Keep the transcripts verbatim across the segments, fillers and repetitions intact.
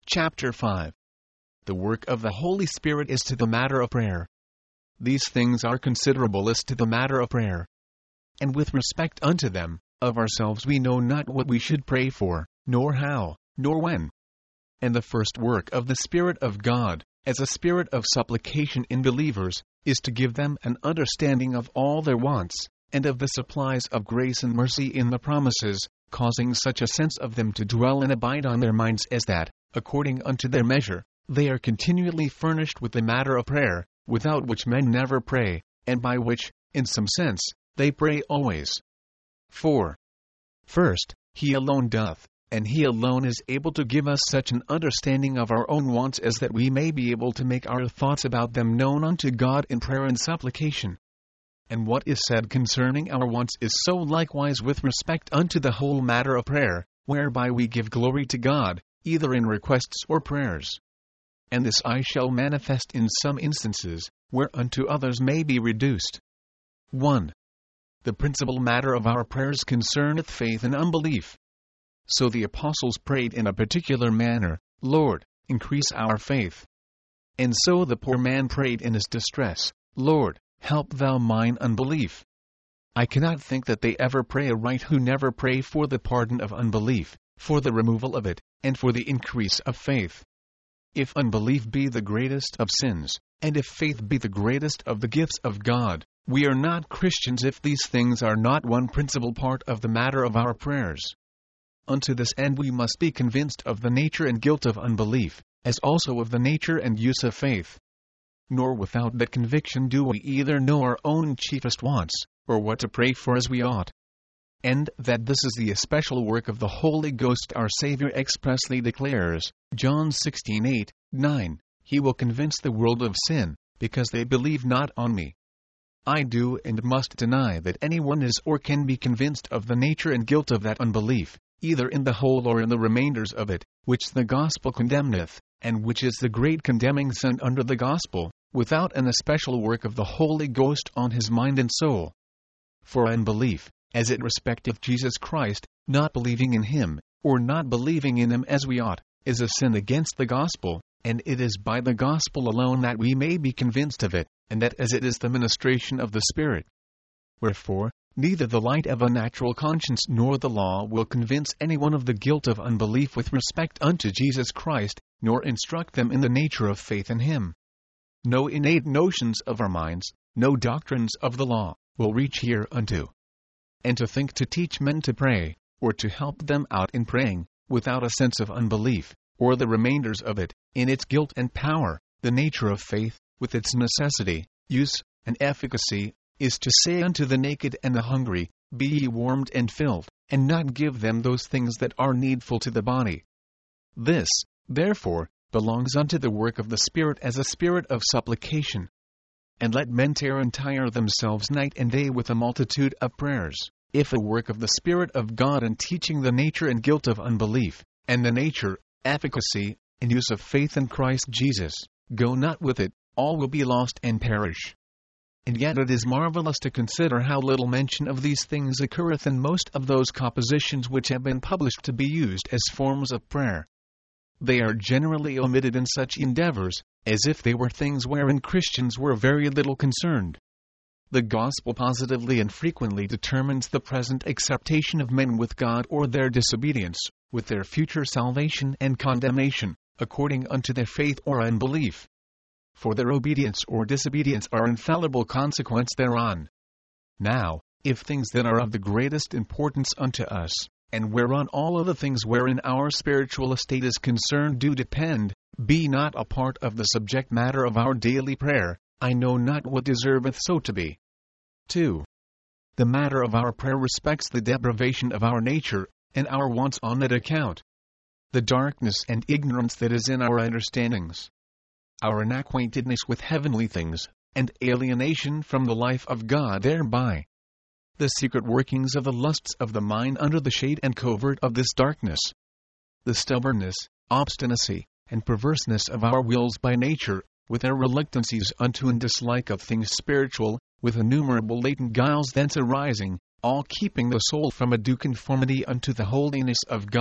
Chapter five. The work of the Holy Spirit is to the matter of prayer. These things are considerable as to the matter of prayer. And with respect unto them, of ourselves we know not what we should pray for, nor how, nor when. And the first work of the Spirit of God, as a spirit of supplication in believers, is to give them an understanding of all their wants, and of the supplies of grace and mercy in the promises, causing such a sense of them to dwell and abide on their minds as that, according unto their measure, they are continually furnished with the matter of prayer, without which men never pray, and by which, in some sense, they pray always. four. First, He alone doth, and He alone is able to give us such an understanding of our own wants as that we may be able to make our thoughts about them known unto God in prayer and supplication. And what is said concerning our wants is so likewise with respect unto the whole matter of prayer, whereby we give glory to God, either in requests or prayers. And this I shall manifest in some instances, whereunto others may be reduced. one. The principal matter of our prayers concerneth faith and unbelief. So the apostles prayed in a particular manner, Lord, increase our faith. And so the poor man prayed in his distress, Lord, help thou mine unbelief. I cannot think that they ever pray aright who never pray for the pardon of unbelief, for the removal of it, and for the increase of faith. If unbelief be the greatest of sins, and if faith be the greatest of the gifts of God, we are not Christians if these things are not one principal part of the matter of our prayers. Unto this end we must be convinced of the nature and guilt of unbelief, as also of the nature and use of faith. Nor without that conviction do we either know our own chiefest wants, or what to pray for as we ought. And that this is the especial work of the Holy Ghost our Savior expressly declares, John sixteen eight, nine, He will convince the world of sin, because they believe not on me. I do and must deny that anyone is or can be convinced of the nature and guilt of that unbelief, either in the whole or in the remainders of it, which the gospel condemneth, and which is the great condemning sin under the gospel, without an especial work of the Holy Ghost on his mind and soul. For unbelief, as it respecteth Jesus Christ, not believing in Him, or not believing in Him as we ought, is a sin against the gospel, and it is by the gospel alone that we may be convinced of it, and that as it is the ministration of the Spirit. Wherefore, neither the light of a natural conscience nor the law will convince anyone of the guilt of unbelief with respect unto Jesus Christ, nor instruct them in the nature of faith in Him. No innate notions of our minds, no doctrines of the law, will reach hereunto. And to think to teach men to pray, or to help them out in praying, without a sense of unbelief, or the remainders of it, in its guilt and power, the nature of faith, with its necessity, use, and efficacy, is to say unto the naked and the hungry, Be ye warmed and filled, and not give them those things that are needful to the body. This, therefore, belongs unto the work of the Spirit as a spirit of supplication. And let men tear and tire themselves night and day with a multitude of prayers, if a work of the Spirit of God in teaching the nature and guilt of unbelief, and the nature, efficacy, and use of faith in Christ Jesus, go not with it, all will be lost and perish. And yet it is marvelous to consider how little mention of these things occurreth in most of those compositions which have been published to be used as forms of prayer. They are generally omitted in such endeavors, as if they were things wherein Christians were very little concerned. The gospel positively and frequently determines the present acceptation of men with God or their disobedience, with their future salvation and condemnation, according unto their faith or unbelief. For their obedience or disobedience are infallible consequence thereon. Now, if things that are of the greatest importance unto us, and whereon all other things wherein our spiritual estate is concerned do depend, be not a part of the subject matter of our daily prayer, I know not what deserveth so to be. two. The matter of our prayer respects the depravation of our nature, and our wants on that account. The darkness and ignorance that is in our understandings. Our unacquaintedness with heavenly things, and alienation from the life of God thereby. The secret workings of the lusts of the mind under the shade and covert of this darkness. The stubbornness, obstinacy, and perverseness of our wills by nature, with their reluctancies unto and dislike of things spiritual, with innumerable latent guiles thence arising, all keeping the soul from a due conformity unto the holiness of God,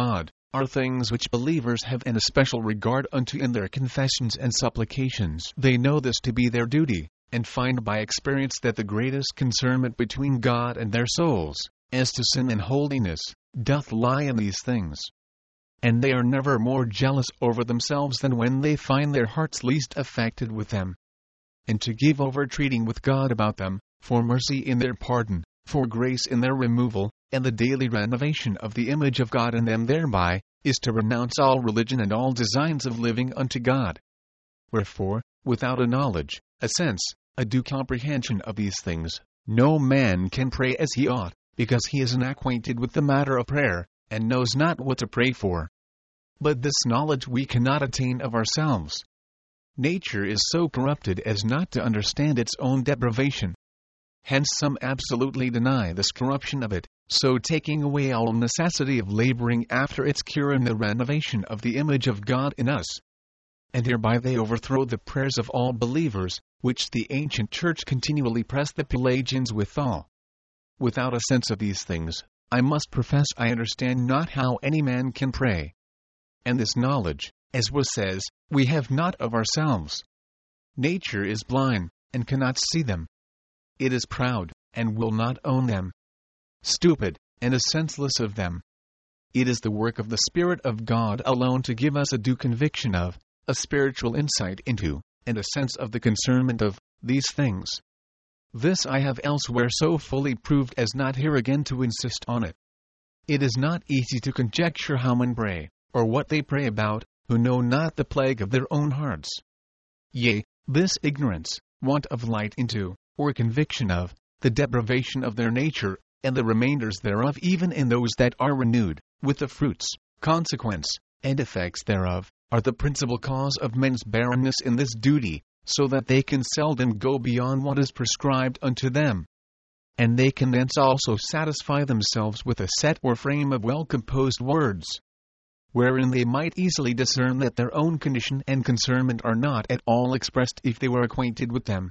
are things which believers have an especial regard unto in their confessions and supplications. They know this to be their duty, and find by experience that the greatest concernment between God and their souls, as to sin and holiness, doth lie in these things. And they are never more jealous over themselves than when they find their hearts least affected with them. And to give over treating with God about them, for mercy in their pardon, for grace in their removal, and the daily renovation of the image of God in them thereby, is to renounce all religion and all designs of living unto God. Wherefore, without a knowledge, a sense, a due comprehension of these things, no man can pray as he ought, because he is unacquainted with the matter of prayer, and knows not what to pray for. But this knowledge we cannot attain of ourselves. Nature is so corrupted as not to understand its own depravation. Hence some absolutely deny this corruption of it, so taking away all necessity of laboring after its cure in the renovation of the image of God in us. And hereby they overthrow the prayers of all believers, which the ancient church continually pressed the Pelagians withal. Without a sense of these things, I must profess I understand not how any man can pray. And this knowledge, as was says, we have not of ourselves. Nature is blind, and cannot see them. It is proud, and will not own them. Stupid, and is senseless of them. It is the work of the Spirit of God alone to give us a due conviction of, a spiritual insight into, and a sense of the concernment of, these things. This I have elsewhere so fully proved as not here again to insist on it. It is not easy to conjecture how men pray, or what they pray about, who know not the plague of their own hearts. Yea, this ignorance, want of light into, or conviction of, the depravation of their nature, and the remainders thereof even in those that are renewed, with the fruits, consequence, and effects thereof, are the principal cause of men's barrenness in this duty, so that they can seldom go beyond what is prescribed unto them. And they can thence also satisfy themselves with a set or frame of well-composed words, wherein they might easily discern that their own condition and concernment are not at all expressed if they were acquainted with them.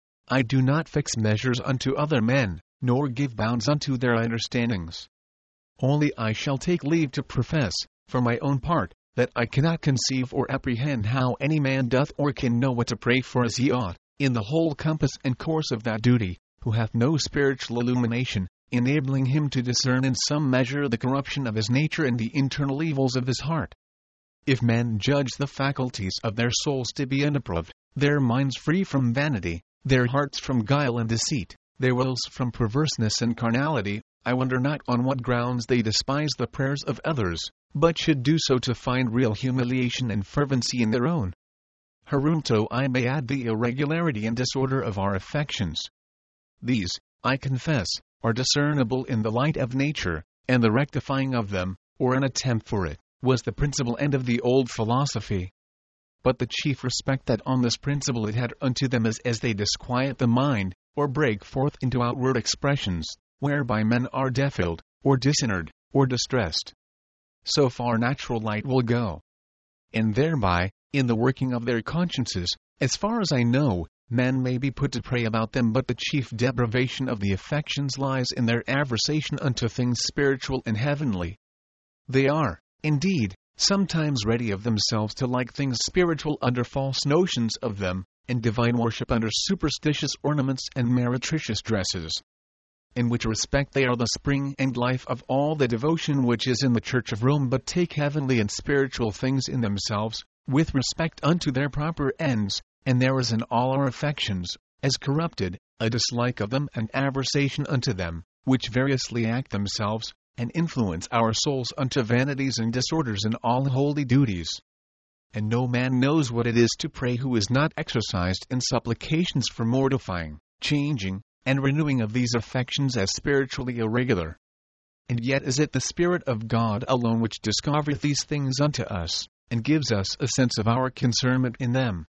I do not fix measures unto other men, nor give bounds unto their understandings. Only I shall take leave to profess, for my own part, that I cannot conceive or apprehend how any man doth or can know what to pray for as he ought, in the whole compass and course of that duty, who hath no spiritual illumination, enabling him to discern in some measure the corruption of his nature and the internal evils of his heart. If men judge the faculties of their souls to be unapproved, their minds free from vanity, their hearts from guile and deceit, their wills from perverseness and carnality, I wonder not on what grounds they despise the prayers of others, but should do so to find real humiliation and fervency in their own. Herunto I may add the irregularity and disorder of our affections. These, I confess, are discernible in the light of nature, and the rectifying of them, or an attempt for it, was the principal end of the old philosophy. But the chief respect that on this principle it had unto them is as they disquiet the mind, or break forth into outward expressions, whereby men are defiled, or dishonored, or distressed. So far natural light will go. And thereby, in the working of their consciences, as far as I know, men may be put to pray about them, but the chief depravation of the affections lies in their aversion unto things spiritual and heavenly. They are, indeed, sometimes ready of themselves to like things spiritual under false notions of them, and divine worship under superstitious ornaments and meretricious dresses. In which respect they are the spring and life of all the devotion which is in the Church of Rome, but take heavenly and spiritual things in themselves, with respect unto their proper ends, and there is in all our affections, as corrupted, a dislike of them and aversion unto them, which variously act themselves, and influence our souls unto vanities and disorders in all holy duties. And no man knows what it is to pray who is not exercised in supplications for mortifying, changing, and renewing of these affections as spiritually irregular. And yet is it the Spirit of God alone which discovereth these things unto us, and gives us a sense of our concernment in them.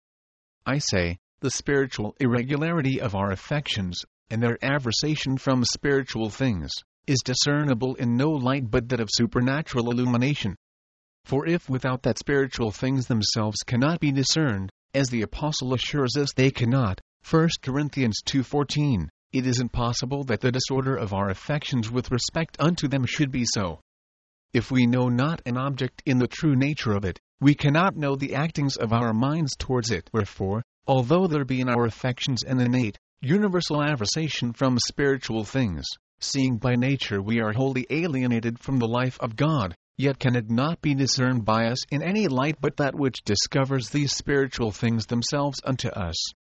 I say, the spiritual irregularity of our affections, and their aversion from spiritual things, is discernible in no light but that of supernatural illumination. For if without that spiritual things themselves cannot be discerned, as the Apostle assures us they cannot, First Corinthians two fourteen, it is impossible that the disorder of our affections with respect unto them should be so. If we know not an object in the true nature of it, we cannot know the actings of our minds towards it. Wherefore, although there be in our affections an innate, universal aversion from spiritual things, seeing by nature we are wholly alienated from the life of God, yet can it not be discerned by us in any light but that which discovers these spiritual things themselves unto us.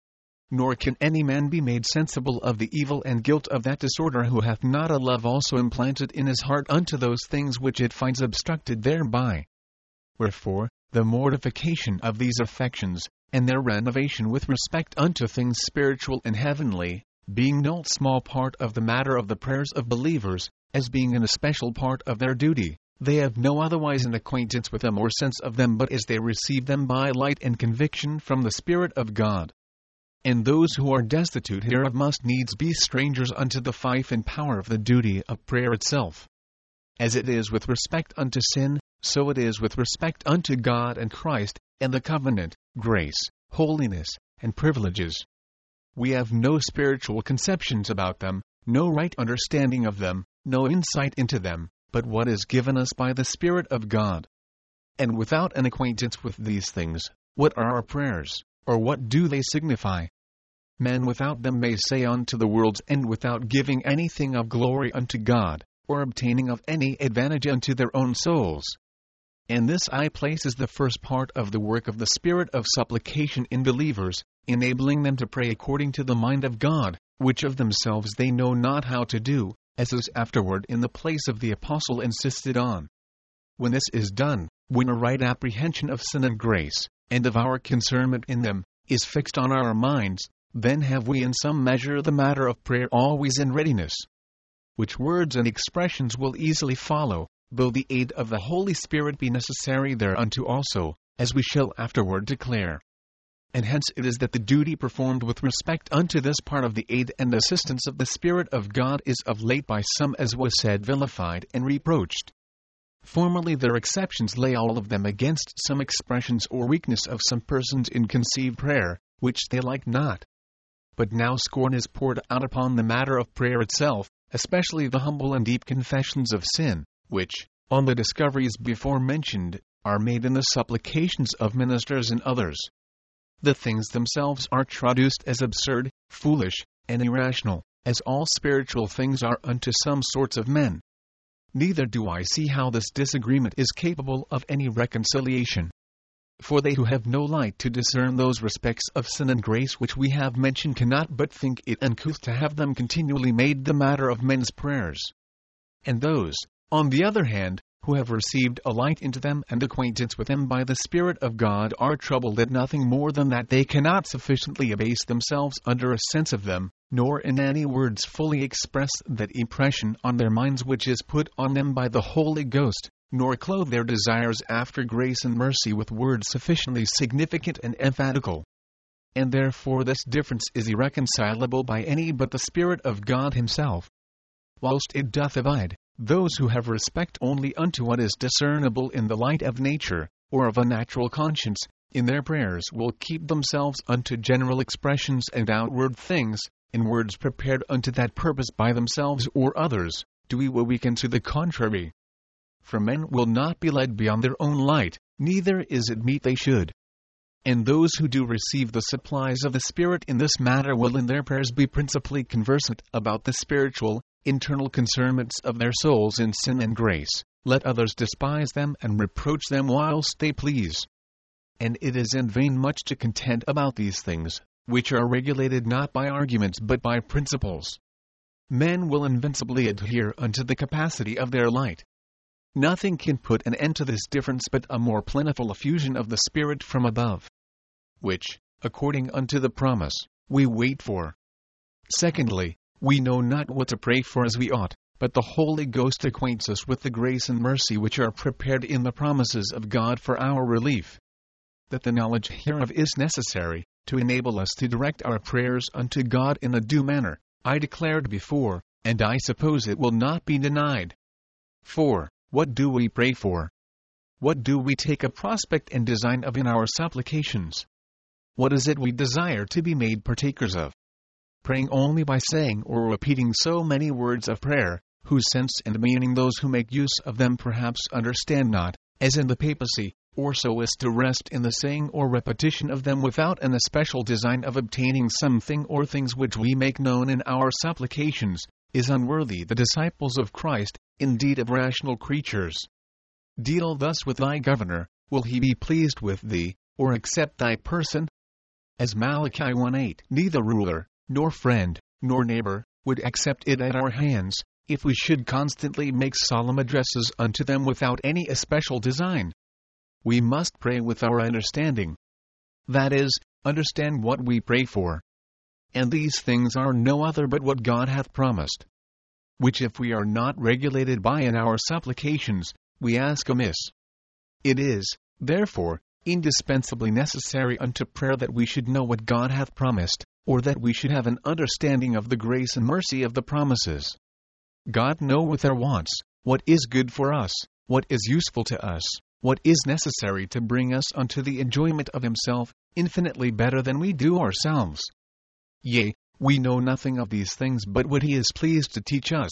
Nor can any man be made sensible of the evil and guilt of that disorder who hath not a love also implanted in his heart unto those things which it finds obstructed thereby. Wherefore, the mortification of these affections, and their renovation with respect unto things spiritual and heavenly, being no small part of the matter of the prayers of believers, as being an especial part of their duty, they have no otherwise an acquaintance with them or sense of them but as they receive them by light and conviction from the Spirit of God. And those who are destitute hereof must needs be strangers unto the fife and power of the duty of prayer itself. As it is with respect unto sin, so it is with respect unto God and Christ, and the covenant, grace, holiness, and privileges. We have no spiritual conceptions about them, no right understanding of them, no insight into them, but what is given us by the Spirit of God. And without an acquaintance with these things, what are our prayers, or what do they signify? Men without them may say unto the world's end without giving anything of glory unto God, or obtaining of any advantage unto their own souls. And this I place as the first part of the work of the Spirit of supplication in believers, enabling them to pray according to the mind of God, which of themselves they know not how to do, as is afterward in the place of the apostle insisted on. When this is done, when a right apprehension of sin and grace, and of our concernment in them, is fixed on our minds, then have we in some measure the matter of prayer always in readiness. Which words and expressions will easily follow, though the aid of the Holy Spirit be necessary thereunto also, as we shall afterward declare. And hence it is that the duty performed with respect unto this part of the aid and assistance of the Spirit of God is of late by some, as was said, vilified and reproached. Formerly their exceptions lay all of them against some expressions or weakness of some persons in conceived prayer, which they like not. But now scorn is poured out upon the matter of prayer itself, especially the humble and deep confessions of sin, which, on the discoveries before mentioned, are made in the supplications of ministers and others. The things themselves are traduced as absurd, foolish, and irrational, as all spiritual things are unto some sorts of men. Neither do I see how this disagreement is capable of any reconciliation. For they who have no light to discern those respects of sin and grace which we have mentioned cannot but think it uncouth to have them continually made the matter of men's prayers. And those, on the other hand, who have received a light into them and acquaintance with them by the Spirit of God are troubled at nothing more than that they cannot sufficiently abase themselves under a sense of them, nor in any words fully express that impression on their minds which is put on them by the Holy Ghost, nor clothe their desires after grace and mercy with words sufficiently significant and emphatical. And therefore this difference is irreconcilable by any but the Spirit of God himself. Whilst it doth abide, those who have respect only unto what is discernible in the light of nature, or of a natural conscience, in their prayers will keep themselves unto general expressions and outward things, in words prepared unto that purpose by themselves or others, do we what we can to the contrary. For men will not be led beyond their own light, neither is it meet they should. And those who do receive the supplies of the Spirit in this matter will in their prayers be principally conversant about the spiritual, internal concernments of their souls in sin and grace. Let others despise them and reproach them whilst they please. And it is in vain much to contend about these things, which are regulated not by arguments but by principles. Men will invincibly adhere unto the capacity of their light. Nothing can put an end to this difference but a more plentiful effusion of the Spirit from above, which, according unto the promise, we wait for. Secondly, we know not what to pray for as we ought, but the Holy Ghost acquaints us with the grace and mercy which are prepared in the promises of God for our relief. That the knowledge hereof is necessary, to enable us to direct our prayers unto God in a due manner, I declared before, and I suppose it will not be denied. For, what do we pray for? What do we take a prospect and design of in our supplications? What is it we desire to be made partakers of? Praying only by saying or repeating so many words of prayer, whose sense and meaning those who make use of them perhaps understand not, as in the papacy, or so as to rest in the saying or repetition of them without an especial design of obtaining something or things which we make known in our supplications, is unworthy the disciples of Christ, indeed of rational creatures. Deal thus with thy governor, will he be pleased with thee, or accept thy person? As Malachi one eight, neither ruler, nor friend, nor neighbor, would accept it at our hands, if we should constantly make solemn addresses unto them without any especial design. We must pray with our understanding. That is, understand what we pray for. And these things are no other but what God hath promised. Which if we are not regulated by in our supplications, we ask amiss. It is, therefore, indispensably necessary unto prayer that we should know what God hath promised, or that we should have an understanding of the grace and mercy of the promises. God knoweth our wants, what is good for us, what is useful to us, what is necessary to bring us unto the enjoyment of himself, infinitely better than we do ourselves. Yea, we know nothing of these things but what he is pleased to teach us.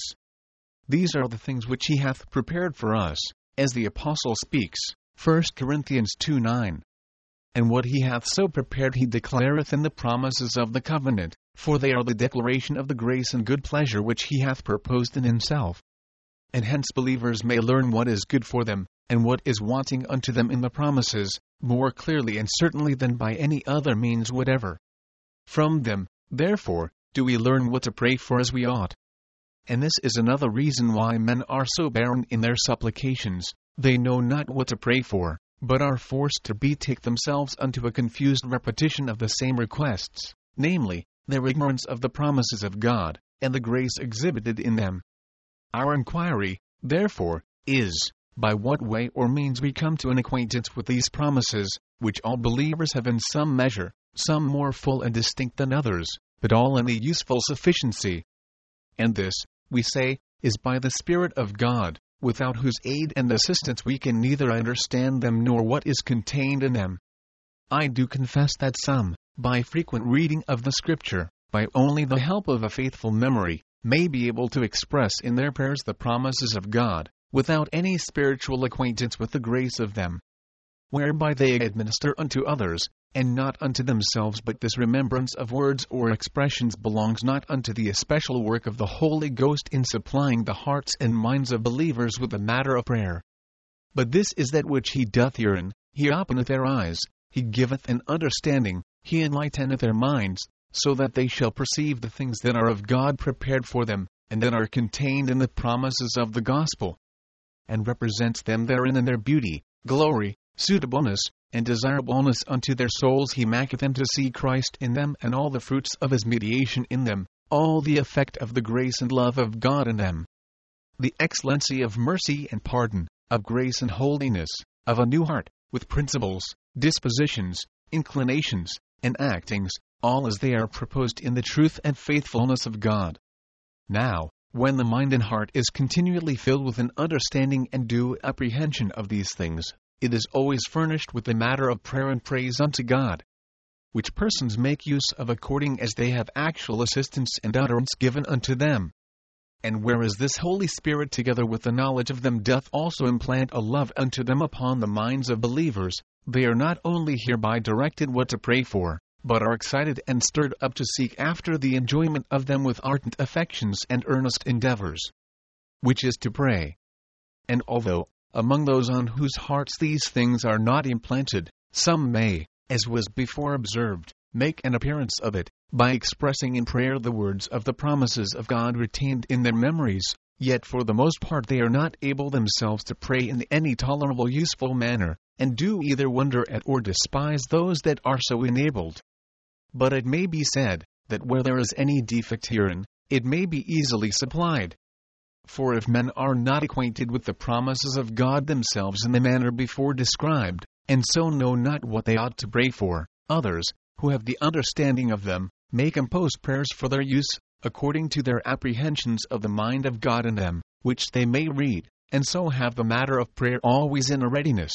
These are the things which he hath prepared for us, as the Apostle speaks, First Corinthians two nine. And what he hath so prepared he declareth in the promises of the covenant, for they are the declaration of the grace and good pleasure which he hath purposed in himself. And hence believers may learn what is good for them, and what is wanting unto them in the promises, more clearly and certainly than by any other means whatever. From them, therefore, do we learn what to pray for as we ought. And this is another reason why men are so barren in their supplications, they know not what to pray for, but are forced to betake themselves unto a confused repetition of the same requests, namely, their ignorance of the promises of God, and the grace exhibited in them. Our inquiry, therefore, is, by what way or means we come to an acquaintance with these promises, which all believers have in some measure, some more full and distinct than others, but all in a useful sufficiency. And this, we say, is by the Spirit of God, without whose aid and assistance we can neither understand them nor what is contained in them. I do confess that some, by frequent reading of the Scripture, by only the help of a faithful memory, may be able to express in their prayers the promises of God, without any spiritual acquaintance with the grace of them, whereby they administer unto others, and not unto themselves. But this remembrance of words or expressions belongs not unto the especial work of the Holy Ghost in supplying the hearts and minds of believers with the matter of prayer. But this is that which he doth herein, he openeth their eyes, he giveth an understanding, he enlighteneth their minds, so that they shall perceive the things that are of God prepared for them, and that are contained in the promises of the gospel, and represents them therein in their beauty, glory, suitableness, and desirableness unto their souls. He maketh them to see Christ in them, and all the fruits of his mediation in them, all the effect of the grace and love of God in them, the excellency of mercy and pardon, of grace and holiness, of a new heart, with principles, dispositions, inclinations, and actings, all as they are proposed in the truth and faithfulness of God. Now, when the mind and heart is continually filled with an understanding and due apprehension of these things, it is always furnished with the matter of prayer and praise unto God, which persons make use of according as they have actual assistance and utterance given unto them. And whereas this Holy Spirit together with the knowledge of them doth also implant a love unto them upon the minds of believers, they are not only hereby directed what to pray for, but are excited and stirred up to seek after the enjoyment of them with ardent affections and earnest endeavors, which is to pray. And although, among those on whose hearts these things are not implanted, some may, as was before observed, make an appearance of it, by expressing in prayer the words of the promises of God retained in their memories, yet for the most part they are not able themselves to pray in any tolerable useful manner, and do either wonder at or despise those that are so enabled. But it may be said, that where there is any defect herein, it may be easily supplied. For if men are not acquainted with the promises of God themselves in the manner before described, and so know not what they ought to pray for, others, who have the understanding of them, may compose prayers for their use, according to their apprehensions of the mind of God in them, which they may read, and so have the matter of prayer always in a readiness.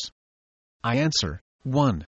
I answer, one.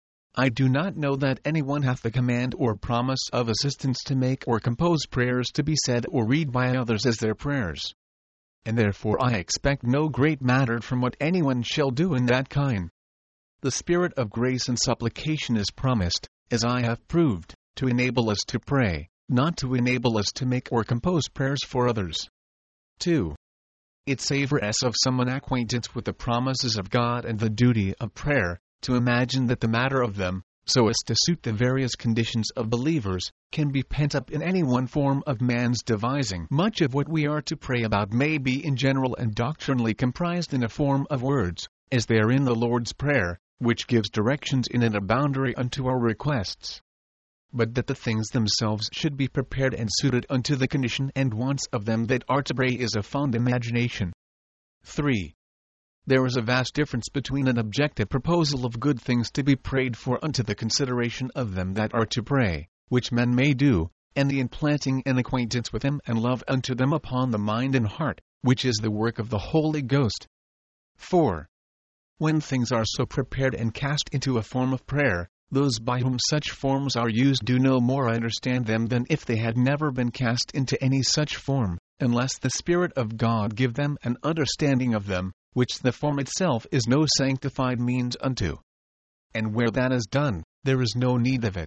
I do not know that anyone hath the command or promise of assistance to make or compose prayers to be said or read by others as their prayers. and therefore I expect no great matter from what anyone shall do in that kind. The Spirit of grace and supplication is promised, as I have proved, to enable us to pray, not to enable us to make or compose prayers for others. two. It savors of some unacquaintance with the promises of God and the duty of prayer, to imagine that the matter of them, so as to suit the various conditions of believers, can be pent up in any one form of man's devising. Much of what we are to pray about may be in general and doctrinally comprised in a form of words, as they are in the Lord's Prayer, which gives directions in it a boundary unto our requests. But that the things themselves should be prepared and suited unto the condition and wants of them that are to pray is a fond imagination. three. There is a vast difference between an objective proposal of good things to be prayed for unto the consideration of them that are to pray, which men may do, and the implanting an acquaintance with them and love unto them upon the mind and heart, which is the work of the Holy Ghost. four. When things are so prepared and cast into a form of prayer, those by whom such forms are used do no more understand them than if they had never been cast into any such form, unless the Spirit of God give them an understanding of them, which the form itself is no sanctified means unto. And where that is done, there is no need of it.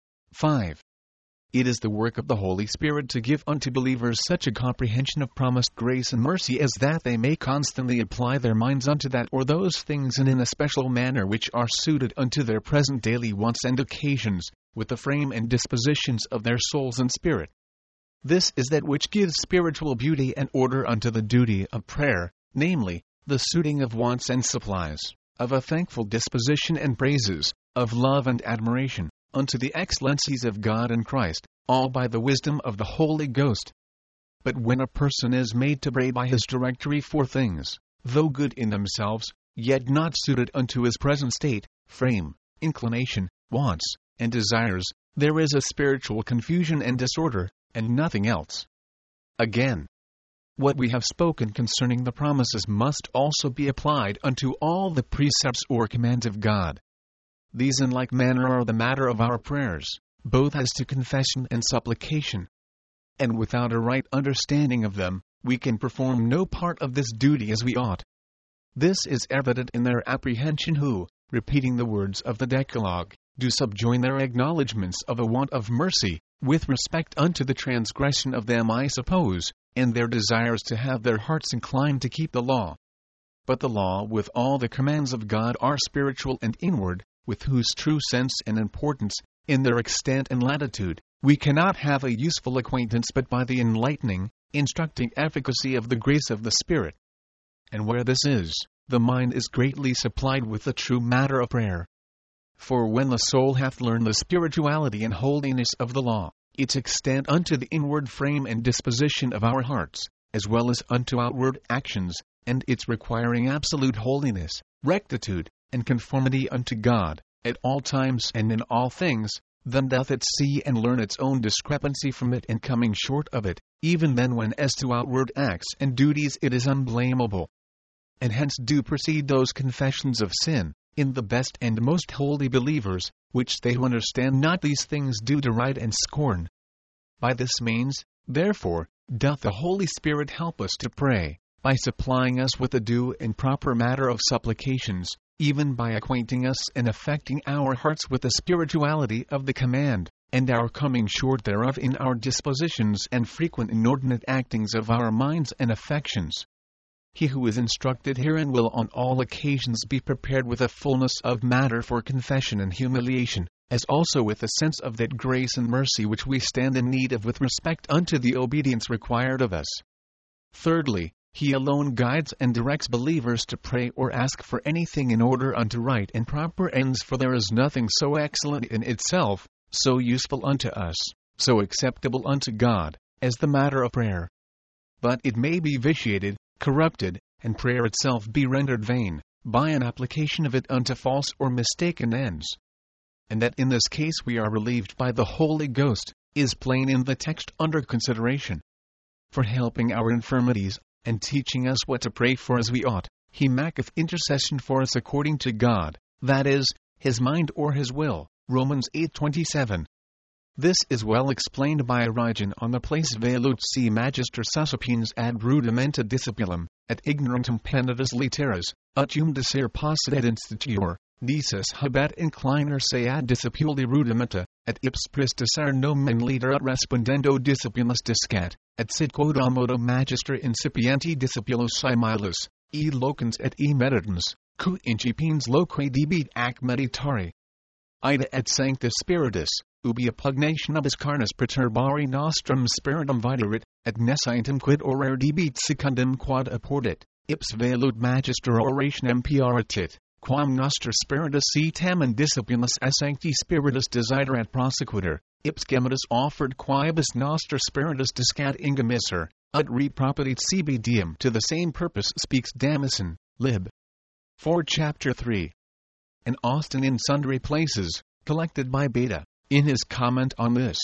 five. It is the work of the Holy Spirit to give unto believers such a comprehension of promised grace and mercy as that they may constantly apply their minds unto that or those things and in a special manner which are suited unto their present daily wants and occasions, with the frame and dispositions of their souls and spirit. This is that which gives spiritual beauty and order unto the duty of prayer, namely, the suiting of wants and supplies, of a thankful disposition and praises, of love and admiration, unto the excellencies of God and Christ, all by the wisdom of the Holy Ghost. But when a person is made to pray by his directory for things, though good in themselves, yet not suited unto his present state, frame, inclination, wants, and desires, there is a spiritual confusion and disorder, and nothing else. Again, what we have spoken concerning the promises must also be applied unto all the precepts or commands of God. These in like manner are the matter of our prayers, both as to confession and supplication. And without a right understanding of them, we can perform no part of this duty as we ought. This is evident in their apprehension who, repeating the words of the Decalogue, do subjoin their acknowledgments of a want of mercy, with respect unto the transgression of them I suppose, and their desires to have their hearts inclined to keep the law. But the law with all the commands of God are spiritual and inward, with whose true sense and importance, in their extent and latitude, we cannot have a useful acquaintance but by the enlightening, instructing efficacy of the grace of the Spirit. And where this is, the mind is greatly supplied with the true matter of prayer. For when the soul hath learned the spirituality and holiness of the law, its extent unto the inward frame and disposition of our hearts, as well as unto outward actions, and its requiring absolute holiness, rectitude, and conformity unto God, at all times and in all things, then doth it see and learn its own discrepancy from it and coming short of it, even then when as to outward acts and duties it is unblameable. And hence do proceed those confessions of sin, in the best and most holy believers, which they who understand not these things do deride and scorn. By this means, therefore, doth the Holy Spirit help us to pray, by supplying us with the due and proper matter of supplications, even by acquainting us and affecting our hearts with the spirituality of the command, and our coming short thereof in our dispositions and frequent inordinate actings of our minds and affections. He who is instructed herein will on all occasions be prepared with a fullness of matter for confession and humiliation, as also with a sense of that grace and mercy which we stand in need of with respect unto the obedience required of us. Thirdly, he alone guides and directs believers to pray or ask for anything in order unto right and proper ends, for there is nothing so excellent in itself, so useful unto us, so acceptable unto God, as the matter of prayer. But it may be vitiated, corrupted, and prayer itself be rendered vain, by an application of it unto false or mistaken ends. And that in this case we are relieved by the Holy Ghost, is plain in the text under consideration. For helping our infirmities, and teaching us what to pray for as we ought, he maketh intercession for us according to God, that is, his mind or his will. Romans eight twenty-seven. This is well explained by Origen on the place Velut si magister suscepens ad rudimenta discipulum, et ignorantum penitus literas, ut um desire possit institutor, dices habet incliner se ad discipuli rudimenta, et ips pristisar nomen liter ut respondendo discipulus discat, et sit quod modo magister incipienti discipulos similus, e locans et e meditans, cu incipens loque debit ac meditari. Ida et sanctus spiritus, ubi appugnationibus carnis perturbari nostrum spiritum viderit, et nescientum quid orare debit secundum quod apportit, ips velut magister orationem piaratit, quam noster spiritus si tamen disciplinus a sancti spiritus desiderat prosequitur, ips gemitus offered quibus noster spiritus discat ingemisser, ut repropetit sibi diem. To the same purpose speaks Damascene, lib. four chapter three. And Austin in sundry places, collected by Beta, in his comment on this.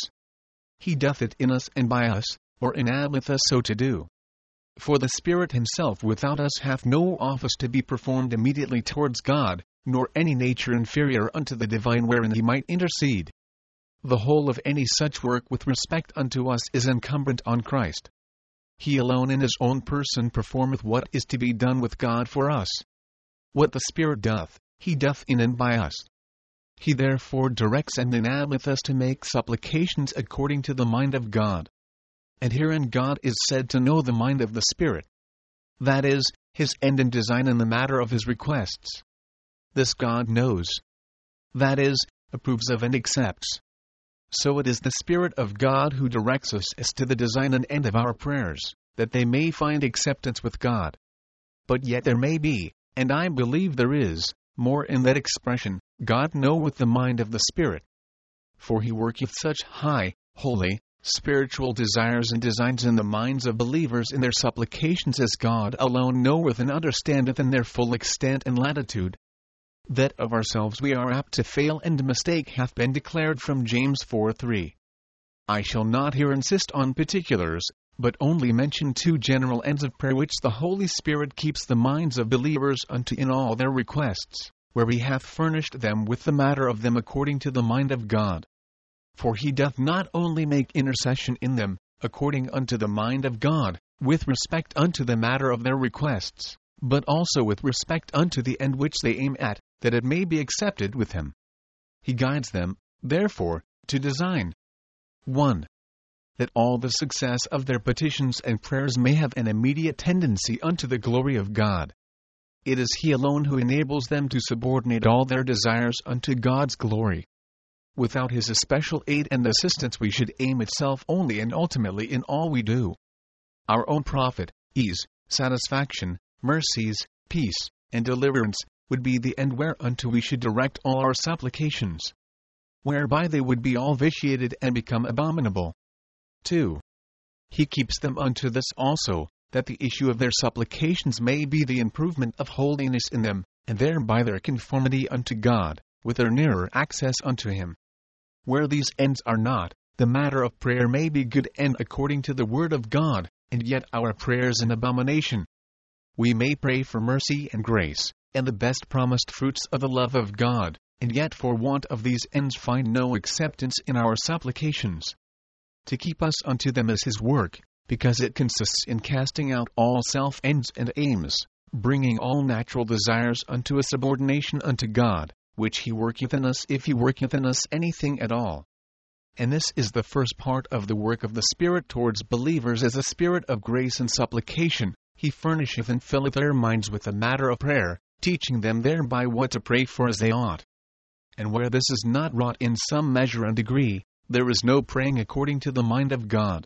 He doth it in us and by us, or enableth us so to do. For the Spirit himself without us hath no office to be performed immediately towards God, nor any nature inferior unto the divine wherein he might intercede. The whole of any such work with respect unto us is incumbent on Christ. He alone in his own person performeth what is to be done with God for us. What the Spirit doth, he doth in and by us. He therefore directs and enableth us to make supplications according to the mind of God. And herein God is said to know the mind of the Spirit. That is, his end and design in the matter of his requests. This God knows. That is, approves of and accepts. So it is the Spirit of God who directs us as to the design and end of our prayers, that they may find acceptance with God. But yet there may be, and I believe there is, more in that expression, God knoweth the mind of the Spirit. For he worketh such high, holy, spiritual desires and designs in the minds of believers in their supplications as God alone knoweth and understandeth in their full extent and latitude. That of ourselves we are apt to fail and mistake hath been declared from James four three. I shall not here insist on particulars, but only mention two general ends of prayer which the Holy Spirit keeps the minds of believers unto in all their requests, where he hath furnished them with the matter of them according to the mind of God. For he doth not only make intercession in them, according unto the mind of God, with respect unto the matter of their requests, but also with respect unto the end which they aim at, that it may be accepted with him. He guides them, therefore, to design one. That all the success of their petitions and prayers may have an immediate tendency unto the glory of God. It is he alone who enables them to subordinate all their desires unto God's glory. Without his especial aid and assistance we should aim itself only and ultimately in all we do. Our own profit, ease, satisfaction, mercies, peace, and deliverance, would be the end whereunto we should direct all our supplications, whereby they would be all vitiated and become abominable. two. He keeps them unto this also, that the issue of their supplications may be the improvement of holiness in them, and thereby their conformity unto God, with their nearer access unto him. Where these ends are not, the matter of prayer may be good and according to the word of God, and yet our prayers an abomination. We may pray for mercy and grace, and the best promised fruits of the love of God, and yet for want of these ends find no acceptance in our supplications. To keep us unto them is his work, because it consists in casting out all self-ends and aims, bringing all natural desires unto a subordination unto God, which he worketh in us if he worketh in us anything at all. And this is the first part of the work of the Spirit towards believers as a spirit of grace and supplication. He furnisheth and filleth their minds with the matter of prayer, teaching them thereby what to pray for as they ought. And where this is not wrought in some measure and degree, there is no praying according to the mind of God.